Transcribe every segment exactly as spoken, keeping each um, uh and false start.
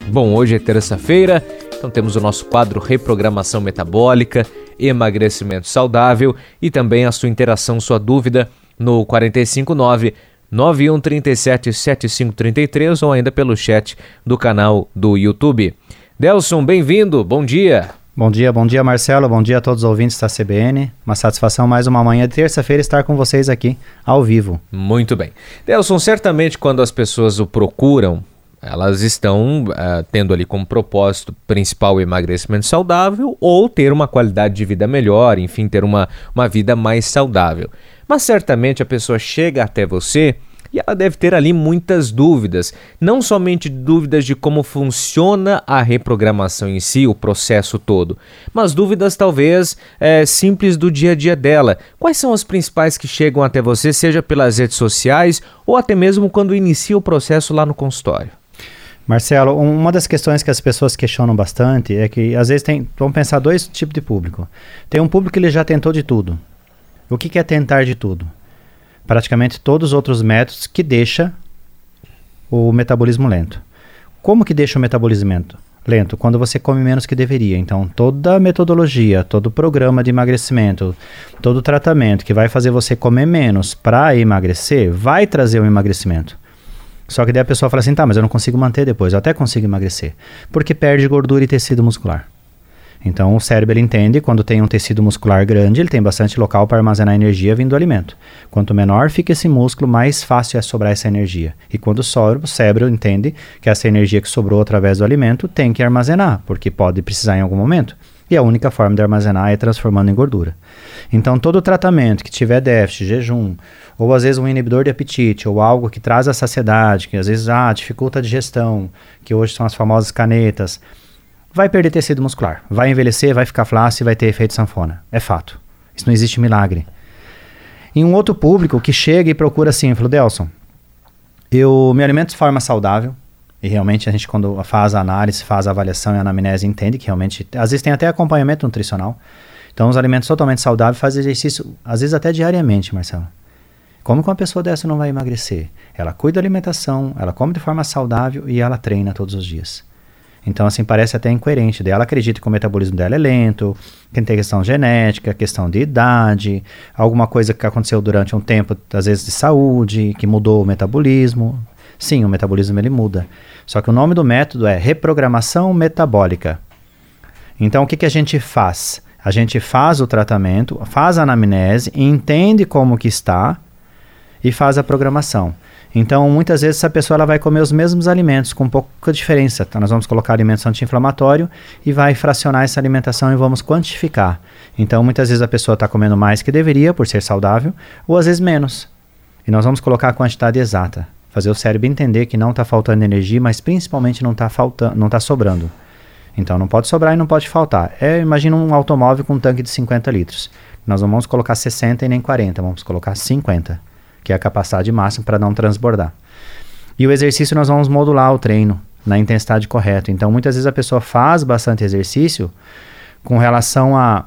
Bom, hoje é terça-feira, então temos o nosso quadro Reprogramação Metabólica, Emagrecimento Saudável e também a sua interação, sua dúvida no quatro cinco nove, nove um três sete, sete cinco três três ou ainda pelo chat do canal do YouTube. Delson, bem-vindo, bom dia. Bom dia, bom dia Marcelo, bom dia a todos os ouvintes da C B N. Uma satisfação mais uma manhã de terça-feira estar com vocês aqui ao vivo. Muito bem. Delson, certamente quando as pessoas o procuram, elas estão uh, tendo ali como propósito principal o emagrecimento saudável ou ter uma qualidade de vida melhor, enfim, ter uma, uma vida mais saudável. Mas certamente a pessoa chega até você e ela deve ter ali muitas dúvidas, não somente dúvidas de como funciona a reprogramação em si, o processo todo, mas dúvidas talvez é, simples do dia a dia dela. Quais são as principais que chegam até você, seja pelas redes sociais ou até mesmo quando inicia o processo lá no consultório? Marcelo, uma das questões que as pessoas questionam bastante é que às vezes tem, vamos pensar dois tipos de público. Tem um público que ele já tentou de tudo. O que, que é tentar de tudo? Praticamente todos os outros métodos que deixa o metabolismo lento. Como que deixa o metabolismo lento? Quando você come menos que deveria. Então, toda a metodologia, todo o programa de emagrecimento, todo o tratamento que vai fazer você comer menos para emagrecer, vai trazer o emagrecimento. Só que daí a pessoa fala assim, tá, mas eu não consigo manter depois, eu até consigo emagrecer. Porque perde gordura e tecido muscular. Então o cérebro ele entende, quando tem um tecido muscular grande, ele tem bastante local para armazenar energia vindo do alimento. Quanto menor fica esse músculo, mais fácil é sobrar essa energia. E quando sobra, o cérebro entende que essa energia que sobrou através do alimento tem que armazenar, porque pode precisar em algum momento. E a única forma de armazenar é transformando em gordura. Então todo tratamento que tiver déficit, jejum, ou às vezes um inibidor de apetite, ou algo que traz a saciedade, que às vezes ah, dificulta a digestão, que hoje são as famosas canetas, vai perder tecido muscular, vai envelhecer, vai ficar flácido e vai ter efeito sanfona. É fato. Isso não existe milagre. E um outro público que chega e procura assim, falou, Delson, eu me alimento de forma saudável, e realmente a gente quando faz a análise, faz a avaliação e a anamnese entende que realmente, às vezes tem até acompanhamento nutricional, então os alimentos totalmente saudáveis fazem exercício, às vezes até diariamente, Marcelo. Como que uma pessoa dessa não vai emagrecer? Ela cuida da alimentação, ela come de forma saudável e ela treina todos os dias. Então, assim, parece até incoerente. Daí ela acredita que o metabolismo dela é lento, que tem questão genética, questão de idade, alguma coisa que aconteceu durante um tempo, às vezes de saúde, que mudou o metabolismo. Sim, o metabolismo ele muda. Só que o nome do método é reprogramação metabólica. Então, o que, que a gente faz? A gente faz o tratamento, faz a anamnese, entende como que está e faz a programação. Então, muitas vezes, essa pessoa ela vai comer os mesmos alimentos, com pouca diferença. Então, nós vamos colocar alimentos anti-inflamatórios e vai fracionar essa alimentação e vamos quantificar. Então, muitas vezes a pessoa está comendo mais que deveria, por ser saudável, ou às vezes menos. E nós vamos colocar a quantidade exata. Fazer o cérebro entender que não está faltando energia, mas principalmente não está faltando, não está sobrando. Então, não pode sobrar e não pode faltar. É, imagina um automóvel com um tanque de cinquenta litros. Nós não vamos colocar sessenta e nem quarenta, vamos colocar cinquenta. Que é a capacidade máxima para não transbordar. E o exercício nós vamos modular o treino na intensidade correta. Então, muitas vezes a pessoa faz bastante exercício com relação a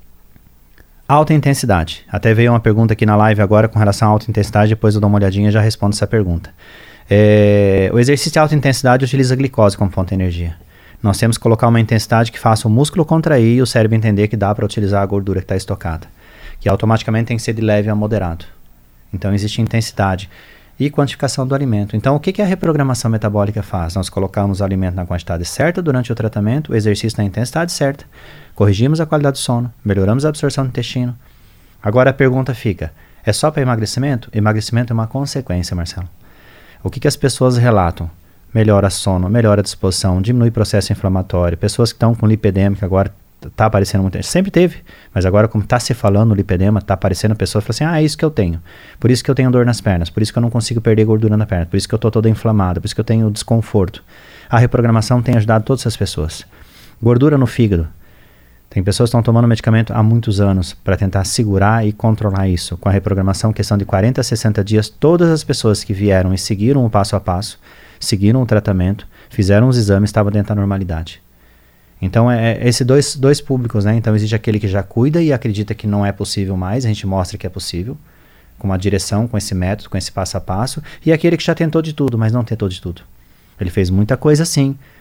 alta intensidade. Até veio uma pergunta aqui na live agora com relação a alta intensidade, depois eu dou uma olhadinha e já respondo essa pergunta. É, o exercício de alta intensidade utiliza glicose como fonte de energia. Nós temos que colocar uma intensidade que faça o músculo contrair e o cérebro entender que dá para utilizar a gordura que está estocada, que automaticamente tem que ser de leve a moderado. Então, existe intensidade e quantificação do alimento. Então, o que, que a reprogramação metabólica faz? Nós colocamos o alimento na quantidade certa durante o tratamento, o exercício na intensidade certa, corrigimos a qualidade do sono, melhoramos a absorção do intestino. Agora a pergunta fica, é só para emagrecimento? Emagrecimento é uma consequência, Marcelo. O que, que as pessoas relatam? Melhora sono, melhora a disposição, diminui o processo inflamatório. Pessoas que estão com lipedema, que agora está aparecendo muito, sempre teve, mas agora como está se falando o lipedema, está aparecendo a pessoa fala assim, ah, é isso que eu tenho, por isso que eu tenho dor nas pernas, por isso que eu não consigo perder gordura na perna, por isso que eu estou toda inflamada, por isso que eu tenho desconforto. A reprogramação tem ajudado todas essas pessoas. Gordura no fígado, tem pessoas que estão tomando medicamento há muitos anos para tentar segurar e controlar isso. Com a reprogramação, questão de quarenta a sessenta dias, todas as pessoas que vieram e seguiram o passo a passo, seguiram o tratamento, fizeram os exames, estavam dentro da normalidade. Então, é, é esses dois, dois públicos, né? Então, existe aquele que já cuida e acredita que não é possível mais, a gente mostra que é possível, com uma direção, com esse método, com esse passo a passo, e aquele que já tentou de tudo, mas não tentou de tudo. Ele fez muita coisa sim,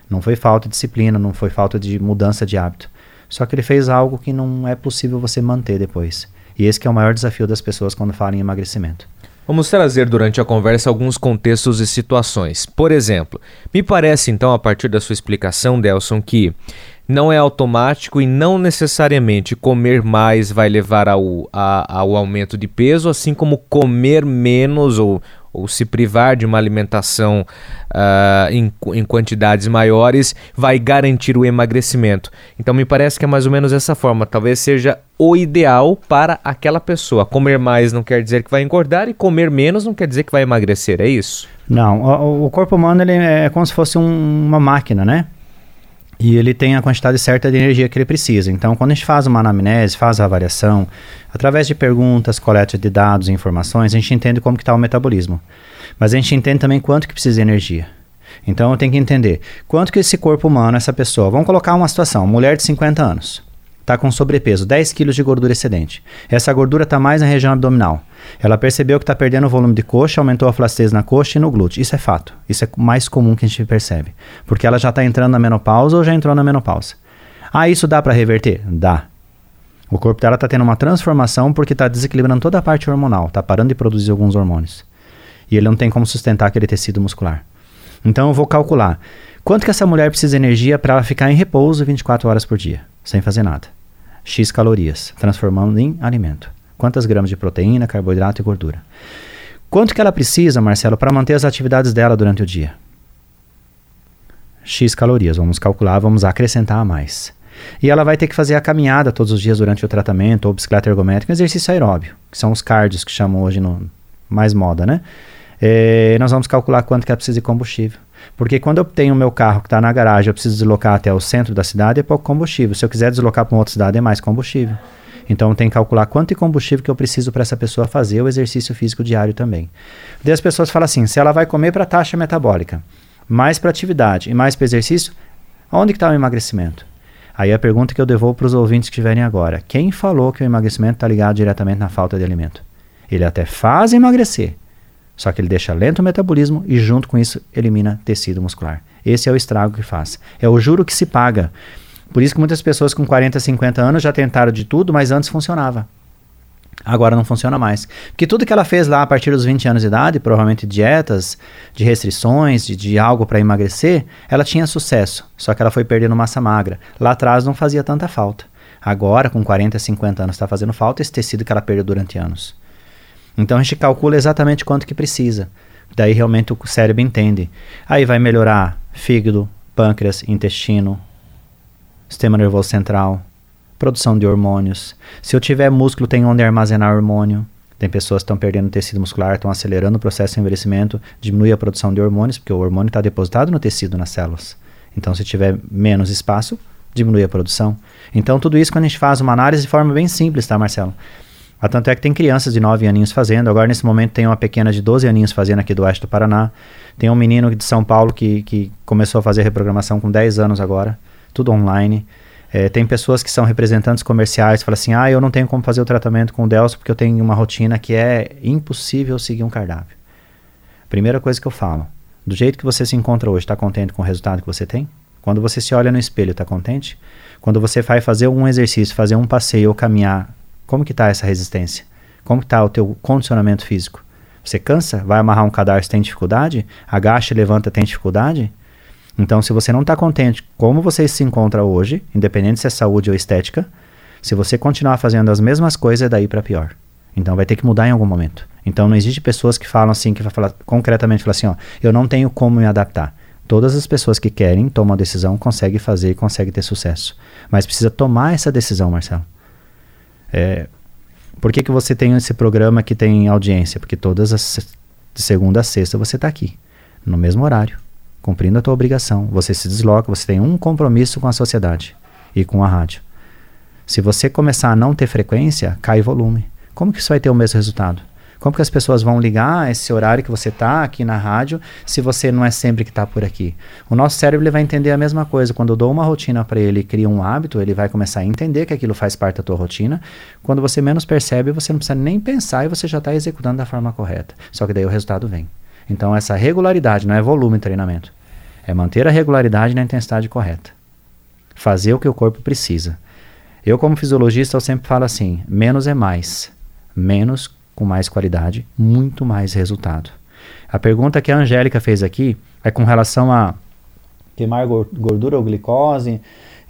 Não foi falta de disciplina, não foi falta de mudança de hábito. Só que ele fez algo que não é possível você manter depois. E esse que é o maior desafio das pessoas quando falam em emagrecimento. Vamos trazer durante a conversa alguns contextos e situações. Por exemplo, me parece então, a partir da sua explicação, Delson, que não é automático e não necessariamente comer mais vai levar ao, a, ao aumento de peso, assim como comer menos ou, ou se privar de uma alimentação uh, em, em quantidades maiores vai garantir o emagrecimento. Então me parece que é mais ou menos essa forma, talvez seja o ideal para aquela pessoa. Comer mais não quer dizer que vai engordar e comer menos não quer dizer que vai emagrecer, é isso? Não, o, o corpo humano ele é como se fosse um, uma máquina, né? E ele tem a quantidade certa de energia que ele precisa. Então, quando a gente faz uma anamnese, faz a avaliação, através de perguntas, coleta de dados e informações, a gente entende como que está o metabolismo. Mas a gente entende também quanto que precisa de energia. Então, eu tenho que entender quanto que esse corpo humano, essa pessoa... Vamos colocar uma situação, mulher de cinquenta anos, está com sobrepeso, dez quilos de gordura excedente. Essa gordura está mais na região abdominal. Ela percebeu que está perdendo o volume de coxa, aumentou a flacidez na coxa e no glúteo. Isso é fato. Isso é mais comum que a gente percebe. Porque ela já está entrando na menopausa ou já entrou na menopausa. Ah, isso dá para reverter? Dá. O corpo dela está tendo uma transformação porque está desequilibrando toda a parte hormonal. Está parando de produzir alguns hormônios. E ele não tem como sustentar aquele tecido muscular. Então eu vou calcular. Quanto que essa mulher precisa de energia para ela ficar em repouso vinte e quatro horas por dia? Sem fazer nada. X calorias, transformando em alimento. Quantas gramas de proteína, carboidrato e gordura. Quanto que ela precisa, Marcelo, para manter as atividades dela durante o dia? X calorias, vamos calcular, vamos acrescentar a mais. E ela vai ter que fazer a caminhada todos os dias durante o tratamento, ou bicicleta ergométrica, exercício aeróbio, que são os cardios que chamam hoje no mais moda, né? É, nós vamos calcular quanto que ela precisa de combustível. Porque quando eu tenho o meu carro que está na garagem, eu preciso deslocar até o centro da cidade, é pouco combustível. Se eu quiser deslocar para uma outra cidade, é mais combustível. Então, tem que calcular quanto de combustível que eu preciso para essa pessoa fazer o exercício físico diário também. Daí as pessoas falam assim, se ela vai comer para taxa metabólica, mais para atividade e mais para exercício, onde que está o emagrecimento? Aí a pergunta que eu devolvo para os ouvintes que estiverem agora. Quem falou que o emagrecimento está ligado diretamente na falta de alimento? Ele até faz emagrecer, só que ele deixa lento o metabolismo e junto com isso elimina tecido muscular. Esse é o estrago que faz. É o juro que se paga. Por isso que muitas pessoas com quarenta, cinquenta anos já tentaram de tudo, mas antes funcionava. Agora não funciona mais. Porque tudo que ela fez lá a partir dos vinte anos de idade, provavelmente dietas, de restrições, de, de algo para emagrecer, ela tinha sucesso. Só que ela foi perdendo massa magra. Lá atrás não fazia tanta falta. Agora, com quarenta, cinquenta anos, está fazendo falta esse tecido que ela perdeu durante anos. Então a gente calcula exatamente quanto que precisa. Daí realmente o cérebro entende. Aí vai melhorar fígado, pâncreas, intestino, sistema nervoso central, produção de hormônios. Se eu tiver músculo, tem onde armazenar hormônio. Tem pessoas que estão perdendo tecido muscular, estão acelerando o processo de envelhecimento, diminui a produção de hormônios, porque o hormônio está depositado no tecido, nas células. Então, se tiver menos espaço, diminui a produção. Então, tudo isso quando a gente faz uma análise de forma bem simples, tá, Marcelo? A tanto é que tem crianças de nove aninhos fazendo, agora nesse momento tem uma pequena de doze aninhos fazendo aqui do oeste do Paraná. Tem um menino de São Paulo que, que começou a fazer reprogramação com dez anos agora. Tudo online. É, tem pessoas que são representantes comerciais que falam assim, ah, eu não tenho como fazer o tratamento com o Delson porque eu tenho uma rotina que é impossível seguir um cardápio. Primeira coisa que eu falo, do jeito que você se encontra hoje, está contente com o resultado que você tem? Quando você se olha no espelho, está contente? Quando você vai fazer um exercício, fazer um passeio ou caminhar, como que está essa resistência? Como que está o teu condicionamento físico? Você cansa? Vai amarrar um cadarço, tem dificuldade? Agacha e levanta, tem dificuldade? Então, se você não está contente como você se encontra hoje, independente se é saúde ou estética, se você continuar fazendo as mesmas coisas, é daí para pior. Então, vai ter que mudar em algum momento. Então, não existe pessoas que falam assim, que vai falar concretamente, falar assim, ó, eu não tenho como me adaptar. Todas as pessoas que querem, tomam a decisão, conseguem fazer e conseguem ter sucesso. Mas precisa tomar essa decisão, Marcelo. É, por que que você tem esse programa que tem audiência? Porque todas as, de segunda a sexta você está aqui, no mesmo horário, cumprindo a tua obrigação. Você se desloca, você tem um compromisso com a sociedade e com a rádio. Se você começar a não ter frequência, cai volume. Como que isso vai ter o mesmo resultado? Como que as pessoas vão ligar esse horário que você está aqui na rádio se você não é sempre que está por aqui? O nosso cérebro ele vai entender a mesma coisa. Quando eu dou uma rotina para ele e crio um hábito, ele vai começar a entender que aquilo faz parte da tua rotina. Quando você menos percebe, você não precisa nem pensar e você já está executando da forma correta. Só que daí o resultado vem. Então essa regularidade não é volume de treinamento. É manter a regularidade na intensidade correta. Fazer o que o corpo precisa. Eu, como fisiologista, eu sempre falo assim, menos é mais. Menos com mais qualidade, muito mais resultado. A pergunta que a Angélica fez aqui é com relação a queimar gordura ou glicose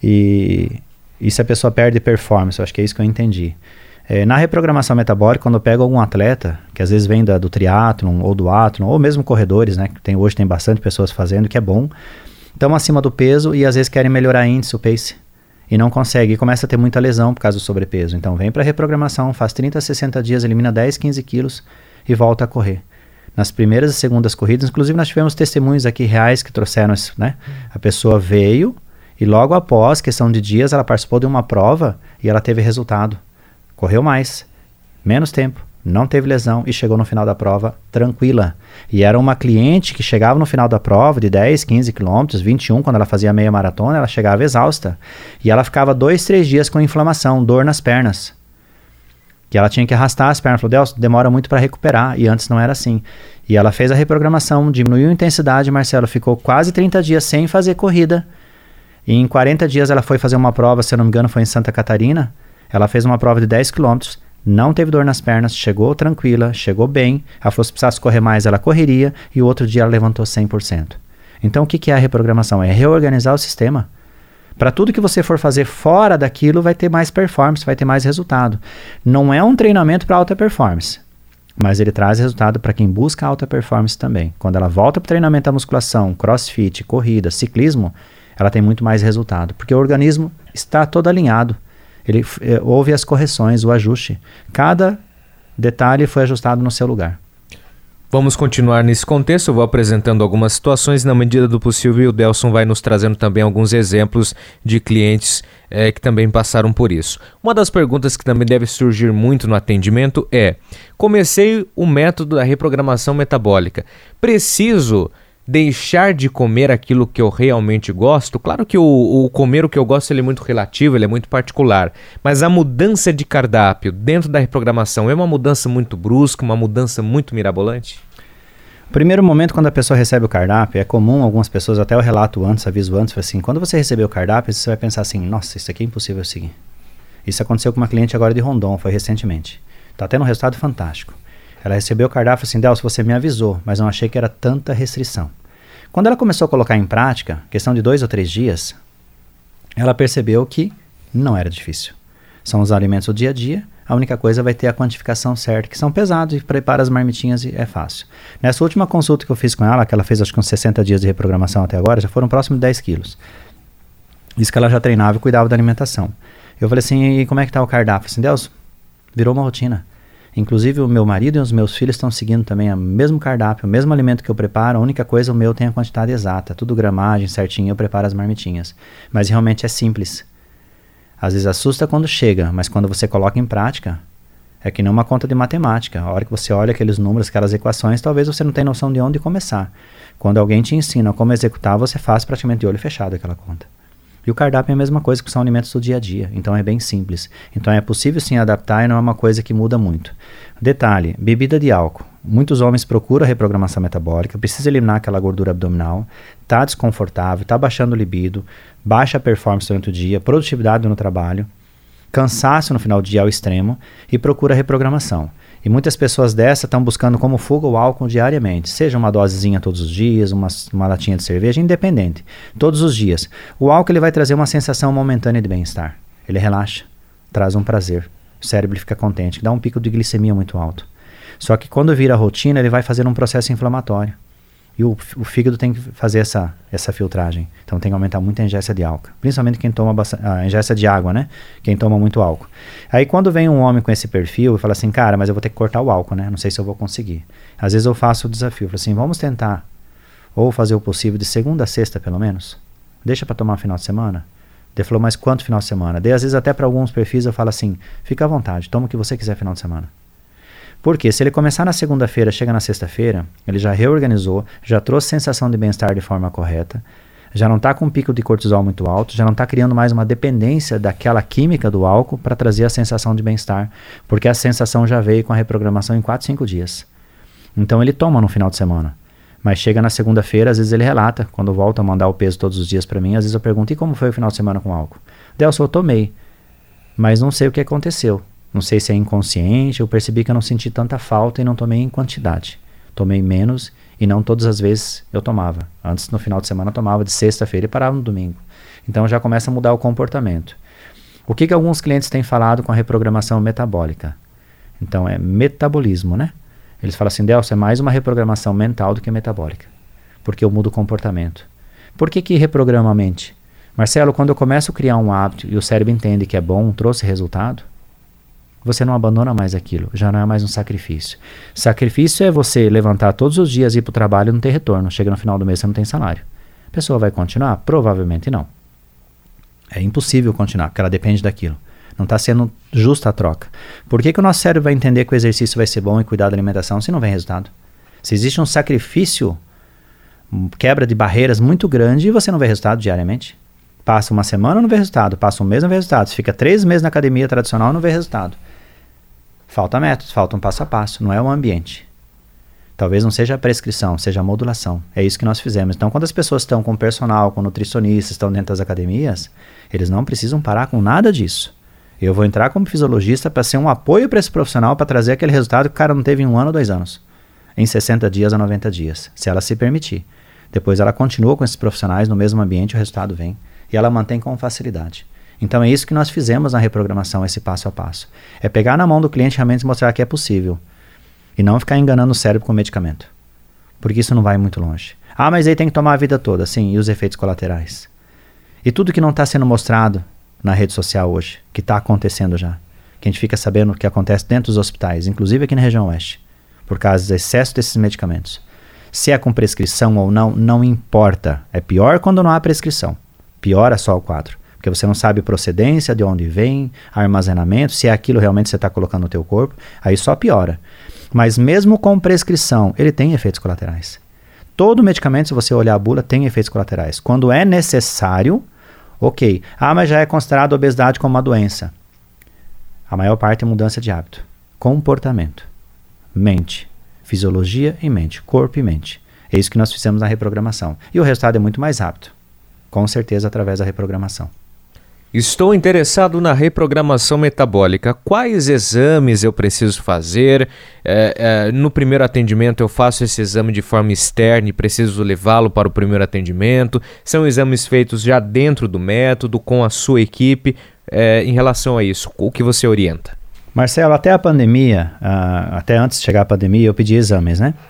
e, e se a pessoa perde performance. Eu acho que é isso que eu entendi. É, na reprogramação metabólica, quando eu pego algum atleta, que às vezes vem da, do triatlon ou do atlon, ou mesmo corredores, né, que tem, hoje tem bastante pessoas fazendo, que é bom, estão acima do peso e às vezes querem melhorar índice, o pace, e não consegue, e começa a ter muita lesão por causa do sobrepeso. Então vem para a reprogramação, faz trinta a sessenta dias, elimina dez, quinze quilos e volta a correr. Nas primeiras e segundas corridas, inclusive nós tivemos testemunhos aqui reais que trouxeram isso, né? A pessoa veio e logo após, questão de dias, ela participou de uma prova e ela teve resultado. Correu mais, menos tempo, não teve lesão e chegou no final da prova tranquila. E era uma cliente que chegava no final da prova de dez, quinze quilômetros, vinte e um, quando ela fazia meia maratona, ela chegava exausta. E ela ficava dois, três dias com inflamação, dor nas pernas. Que ela tinha que arrastar as pernas. Falou, Deus, demora muito para recuperar. E antes não era assim. E ela fez a reprogramação, diminuiu a intensidade, Marcelo, ficou quase trinta dias sem fazer corrida. E em quarenta dias ela foi fazer uma prova, se eu não me engano foi em Santa Catarina. Ela fez uma prova de dez quilômetros, não teve dor nas pernas, chegou tranquila, chegou bem. Ela falou, se precisasse correr mais, ela correria. E o outro dia ela levantou cem por cento. Então o que, que é a reprogramação? É reorganizar o sistema. Para tudo que você for fazer fora daquilo, vai ter mais performance, vai ter mais resultado. Não é um treinamento para alta performance, mas ele traz resultado para quem busca alta performance também. Quando ela volta para o treinamento da musculação, crossfit, corrida, ciclismo, ela tem muito mais resultado, porque o organismo está todo alinhado. Ele é, houve as correções, o ajuste. Cada detalhe foi ajustado no seu lugar. Vamos continuar nesse contexto, eu vou apresentando algumas situações, na medida do possível, e o Delson vai nos trazendo também alguns exemplos de clientes é, que também passaram por isso. Uma das perguntas que também deve surgir muito no atendimento é: comecei o método da reprogramação metabólica, preciso deixar de comer aquilo que eu realmente gosto? Claro que o, o comer o que eu gosto ele é muito relativo, ele é muito particular, mas a mudança de cardápio dentro da reprogramação é uma mudança muito brusca, uma mudança muito mirabolante? Primeiro momento, quando a pessoa recebe o cardápio, é comum algumas pessoas, até eu relato antes, aviso antes, assim, quando você receber o cardápio, você vai pensar assim, nossa, isso aqui é impossível seguir. Isso aconteceu com uma cliente agora de Rondon, foi recentemente. Está tendo um resultado fantástico. Ela recebeu o cardápio e falou assim, Delcio, você me avisou, mas não achei que era tanta restrição. Quando ela começou a colocar em prática, questão de dois ou três dias, ela percebeu que não era difícil. São os alimentos do dia a dia, a única coisa vai ter a quantificação certa, que são pesados e prepara as marmitinhas e é fácil. Nessa última consulta que eu fiz com ela, que ela fez acho que uns sessenta dias de reprogramação até agora, já foram próximos de dez quilos. Isso que ela já treinava e cuidava da alimentação. Eu falei assim, e como é que tá o cardápio? Assim, Deus, virou uma rotina. Inclusive o meu marido e os meus filhos estão seguindo também o mesmo cardápio, o mesmo alimento que eu preparo, a única coisa, o meu tem a quantidade exata, tudo gramagem certinho, eu preparo as marmitinhas. Mas realmente é simples. Às vezes assusta quando chega, mas quando você coloca em prática, é que nem uma conta de matemática. A hora que você olha aqueles números, aquelas equações, talvez você não tenha noção de onde começar. Quando alguém te ensina como executar, você faz praticamente de olho fechado aquela conta. E o cardápio é a mesma coisa, que são alimentos do dia a dia, então é bem simples. Então é possível sim adaptar e não é uma coisa que muda muito. Detalhe, bebida de álcool. Muitos homens procuram a reprogramação metabólica, precisa eliminar aquela gordura abdominal, está desconfortável, está baixando o libido, baixa a performance durante o dia, produtividade no trabalho, cansaço no final do dia ao extremo e procura a reprogramação. E muitas pessoas dessas estão buscando como fuga o álcool diariamente, seja uma dosezinha todos os dias, uma, uma latinha de cerveja, independente, todos os dias. O álcool ele vai trazer uma sensação momentânea de bem-estar, ele relaxa, traz um prazer, o cérebro fica contente, dá um pico de glicemia muito alto. Só que quando vira rotina, ele vai fazer um processo inflamatório. E o, o fígado tem que fazer essa, essa filtragem. Então tem que aumentar muito a ingesta de álcool. Principalmente quem toma bastante, a ingesta de água, né? Quem toma muito álcool. Aí quando vem um homem com esse perfil e fala assim, cara, mas eu vou ter que cortar o álcool, né? Não sei se eu vou conseguir. Às vezes eu faço o desafio. Eu falo assim, vamos tentar ou fazer o possível de segunda a sexta, pelo menos. Deixa para tomar no final de semana. Ele falou, mas quanto final de semana? Daí às vezes até para alguns perfis eu falo assim, fica à vontade, toma o que você quiser final de semana. Porque se ele começar na segunda-feira, chega na sexta-feira, ele já reorganizou, já trouxe sensação de bem-estar de forma correta, já não está com um pico de cortisol muito alto, já não está criando mais uma dependência daquela química do álcool para trazer a sensação de bem-estar, porque a sensação já veio com a reprogramação em quatro, cinco dias. Então ele toma no final de semana. Mas chega na segunda-feira, às vezes ele relata, quando volta a mandar o peso todos os dias para mim, às vezes eu pergunto, e como foi o final de semana com álcool? Delson, eu tomei, mas não sei o que aconteceu. Não sei se é inconsciente, eu percebi que eu não senti tanta falta e não tomei em quantidade. Tomei menos e não todas as vezes eu tomava. Antes, no final de semana, eu tomava de sexta-feira e parava no domingo. Então já começa a mudar o comportamento. O que, que alguns clientes têm falado com a reprogramação metabólica? Então é metabolismo, né? Eles falam assim, Delson, é mais uma reprogramação mental do que metabólica, porque eu mudo o comportamento. Por que que reprograma a mente? Marcelo, quando eu começo a criar um hábito e o cérebro entende que é bom, trouxe resultado, você não abandona mais aquilo, já não é mais um sacrifício. Sacrifício é você levantar todos os dias, ir para o trabalho e não ter retorno. Chega no final do mês, você não tem salário. A pessoa vai continuar? Provavelmente não. É impossível continuar, porque ela depende daquilo. Não está sendo justa a troca. Por que que o nosso cérebro vai entender que o exercício vai ser bom e cuidar da alimentação se não vem resultado? Se existe um sacrifício, quebra de barreiras muito grande e você não vê resultado diariamente. Passa uma semana, não vê resultado. Passa um mês, não vê resultado. Você fica três meses na academia tradicional, não vê resultado. Falta métodos, falta um passo a passo. Não é o ambiente. Talvez não seja a prescrição, seja a modulação. É isso que nós fizemos. Então, quando as pessoas estão com personal, com nutricionistas, estão dentro das academias, eles não precisam parar com nada disso. Eu vou entrar como fisiologista para ser um apoio para esse profissional, para trazer aquele resultado que o cara não teve em um ano ou dois anos. Em sessenta dias a noventa dias, se ela se permitir. Depois ela continua com esses profissionais no mesmo ambiente, o resultado vem. E ela mantém com facilidade. Então é isso que nós fizemos na reprogramação, esse passo a passo. É pegar na mão do cliente realmente e mostrar que é possível. E não ficar enganando o cérebro com medicamento. Porque isso não vai muito longe. Ah, mas aí tem que tomar a vida toda. Sim, e os efeitos colaterais? E tudo que não está sendo mostrado na rede social hoje, que está acontecendo já. Que a gente fica sabendo o que acontece dentro dos hospitais, inclusive aqui na região oeste, por causa do excesso desses medicamentos. Se é com prescrição ou não, não importa. É pior quando não há prescrição. Piora só o quadro. Porque você não sabe procedência, de onde vem, armazenamento, se é aquilo realmente você está colocando no teu corpo, aí só piora. Mas mesmo com prescrição, ele tem efeitos colaterais. Todo medicamento, se você olhar a bula, tem efeitos colaterais. Quando é necessário, ok. Ah, mas já é considerado obesidade como uma doença. A maior parte é mudança de hábito. Comportamento. Mente. Fisiologia e mente. Corpo e mente. É isso que nós fizemos na reprogramação. E o resultado é muito mais rápido. Com certeza através da reprogramação. Estou interessado na reprogramação metabólica. Quais exames eu preciso fazer? É, é, no primeiro atendimento eu faço esse exame de forma externa e preciso levá-lo para o primeiro atendimento? São exames feitos já dentro do método, com a sua equipe? É, em relação a isso, o que você orienta? Marcelo, até a pandemia, uh, até antes de chegar a pandemia, eu pedi exames, né?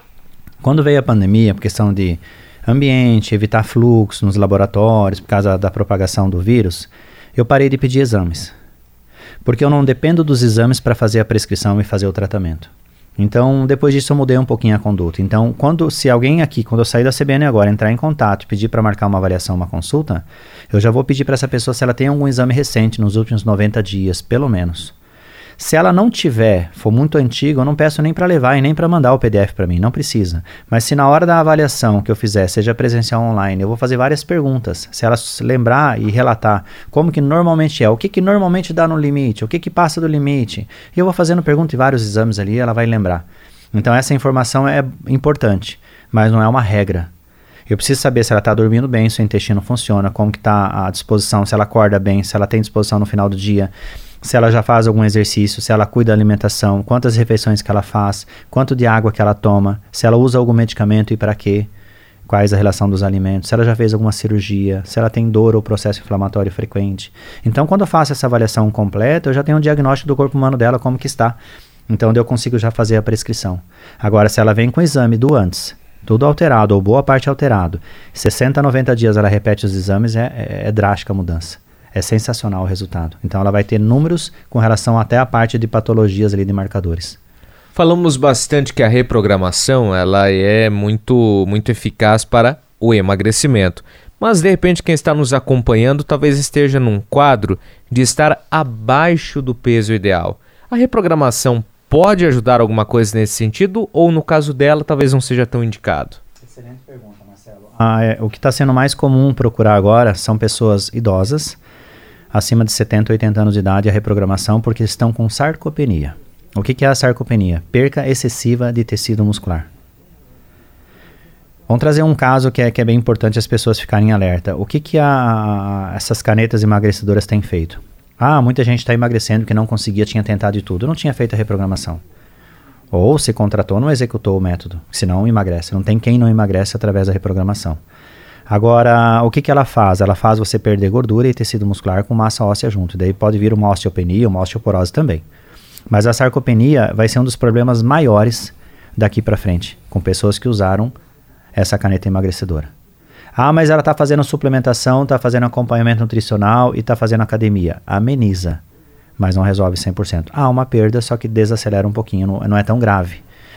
Quando veio a pandemia, por questão de ambiente, evitar fluxo nos laboratórios por causa da propagação do vírus, eu parei de pedir exames. Porque eu não dependo dos exames para fazer a prescrição e fazer o tratamento. Então, depois disso eu mudei um pouquinho a conduta. Então, quando, se alguém aqui, quando eu sair da C B N agora, entrar em contato e pedir para marcar uma avaliação, uma consulta, eu já vou pedir para essa pessoa se ela tem algum exame recente nos últimos noventa dias, pelo menos. Se ela não tiver, for muito antigo, eu não peço nem para levar e nem para mandar o P D F para mim, não precisa. Mas se na hora da avaliação que eu fizer, seja presencial ou online, eu vou fazer várias perguntas. Se ela se lembrar e relatar como que normalmente é, o que que normalmente dá no limite, o que que passa do limite, e eu vou fazendo pergunta e vários exames ali, ela vai lembrar. Então essa informação é importante, mas não é uma regra. Eu preciso saber se ela está dormindo bem, se o intestino funciona, como que está a disposição, se ela acorda bem, se ela tem disposição no final do dia, se ela já faz algum exercício, se ela cuida da alimentação, quantas refeições que ela faz, quanto de água que ela toma, se ela usa algum medicamento e para quê, quais a relação dos alimentos, se ela já fez alguma cirurgia, se ela tem dor ou processo inflamatório frequente. Então, quando eu faço essa avaliação completa, eu já tenho um diagnóstico do corpo humano dela, como que está. Então, eu consigo já fazer a prescrição. Agora, se ela vem com o exame do antes, tudo alterado ou boa parte alterado, sessenta a noventa dias ela repete os exames, é, é, é drástica a mudança. É sensacional o resultado. Então ela vai ter números com relação até a parte de patologias ali de marcadores. Falamos bastante que a reprogramação ela é muito, muito eficaz para o emagrecimento. Mas de repente quem está nos acompanhando talvez esteja num quadro de estar abaixo do peso ideal. A reprogramação pode ajudar alguma coisa nesse sentido ou no caso dela talvez não seja tão indicado? Excelente pergunta, Marcelo. Ah, é, o que está sendo mais comum procurar agora são pessoas idosas, acima de setenta, oitenta anos de idade, a reprogramação, porque estão com sarcopenia. O que, que é a sarcopenia? Perca excessiva de tecido muscular. Vamos trazer um caso que é, que é bem importante as pessoas ficarem alerta. O que, que a, essas canetas emagrecedoras têm feito? Ah, muita gente está emagrecendo que não conseguia, tinha tentado de tudo, não tinha feito a reprogramação. Ou se contratou, não executou o método, senão emagrece. Não tem quem não emagrece através da reprogramação. Agora, o que, que ela faz? Ela faz você perder gordura e tecido muscular com massa óssea junto. Daí pode vir uma osteopenia, uma osteoporose também. Mas a sarcopenia vai ser um dos problemas maiores daqui para frente, com pessoas que usaram essa caneta emagrecedora. Ah, mas ela está fazendo suplementação, está fazendo acompanhamento nutricional e está fazendo academia. Ameniza, mas não resolve cem por cento. Há uma perda, só que desacelera um pouquinho, não, não é tão grave.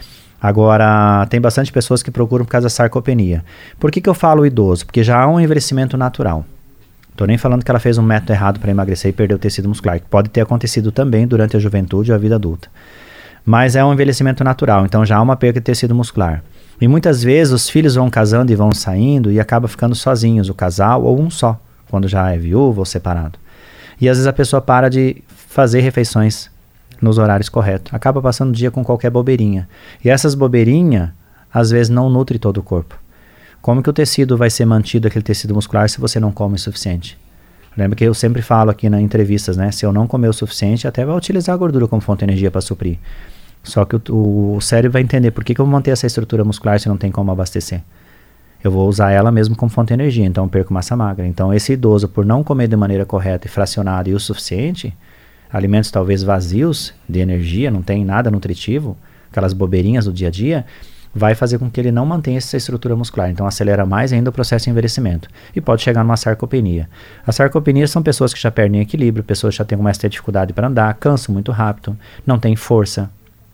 Agora, tem bastante pessoas que procuram por causa da sarcopenia. Por que, que eu falo idoso? Porque já há um envelhecimento natural. Estou nem falando que ela fez um método errado para emagrecer e perdeu o tecido muscular, que pode ter acontecido também durante a juventude ou a vida adulta. Mas é um envelhecimento natural, então já há uma perda de tecido muscular. E muitas vezes os filhos vão casando e vão saindo e acaba ficando sozinhos, o casal ou um só, quando já é viúvo ou separado. E às vezes a pessoa para de fazer refeições nos horários corretos. Acaba passando o dia com qualquer bobeirinha. E essas bobeirinhas, às vezes, não nutrem todo o corpo. Como que o tecido vai ser mantido, aquele tecido muscular, se você não come o suficiente? Lembra que eu sempre falo aqui nas entrevistas, né? Se eu não comer o suficiente, até vai utilizar a gordura como fonte de energia para suprir. Só que o, o cérebro vai entender por que, que eu vou manter essa estrutura muscular se não tem como abastecer. Eu vou usar ela mesmo como fonte de energia, então eu perco massa magra. Então esse idoso, por não comer de maneira correta e fracionada e o suficiente, alimentos talvez vazios de energia, não tem nada nutritivo, aquelas bobeirinhas do dia a dia, vai fazer com que ele não mantenha essa estrutura muscular. Então acelera mais ainda o processo de envelhecimento. E pode chegar numa sarcopenia. As sarcopenias são pessoas que já perdem equilíbrio, pessoas que já têm mais dificuldade para andar, cansam muito rápido, não tem força.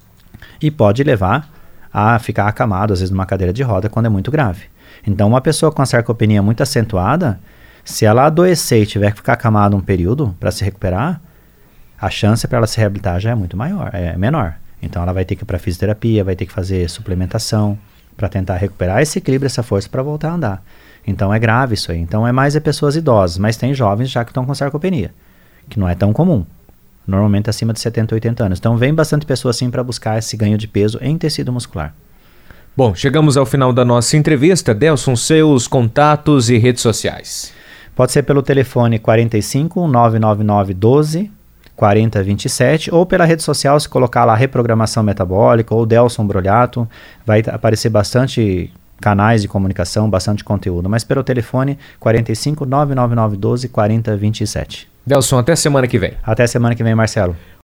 E pode levar a ficar acamado, às vezes numa cadeira de roda, quando é muito grave. Então uma pessoa com a sarcopenia muito acentuada, se ela adoecer e tiver que ficar acamada um período para se recuperar, a chance para ela se reabilitar já é muito maior, é menor. Então ela vai ter que ir para fisioterapia, vai ter que fazer suplementação para tentar recuperar esse equilíbrio, essa força para voltar a andar. Então é grave isso aí. Então é mais é pessoas idosas, mas tem jovens já que estão com sarcopenia, que não é tão comum. Normalmente acima de setenta, oitenta anos. Então vem bastante pessoa assim para buscar esse ganho de peso em tecido muscular. Bom, chegamos ao final da nossa entrevista. Delson, seus contatos e redes sociais. Pode ser pelo telefone quarenta e cinco, nove nove nove, doze, quarenta, vinte e sete, ou pela rede social, se colocar lá reprogramação metabólica ou Delson Brolhato, vai aparecer bastante canais de comunicação, bastante conteúdo, mas pelo telefone quarenta e cinco, nove nove nove, doze, quarenta, vinte e sete. Delson, até semana que vem. Até semana que vem, Marcelo.